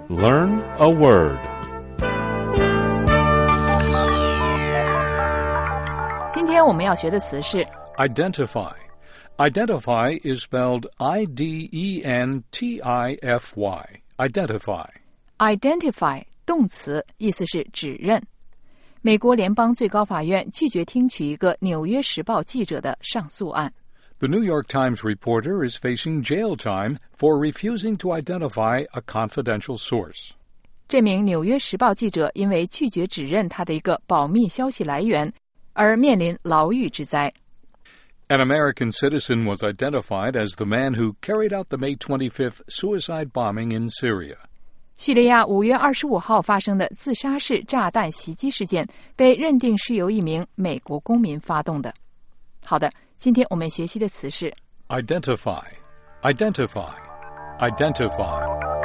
Learn a word. 今天我们要学的词是 Identify. Identify is spelled I-D-E-N-T-I-F-Y. Identify. identify 动词，意思是指认。美国联邦最高法院拒绝听取一个《纽约时报》记者的上诉案。 The New York Times reporter is facing jail time for refusing to identify a confidential source. 这名《纽约时报》记者因为拒绝指认他的一个保密消息来源，而面临牢狱之灾。 An American citizen was identified as the man who carried out the May 25th suicide bombing in Syria. 叙利亚5月25号发生的自杀式炸弹袭击事件被认定是由一名美国公民发动的。好的，今天我们学习的词是 Identify. Identify. Identify.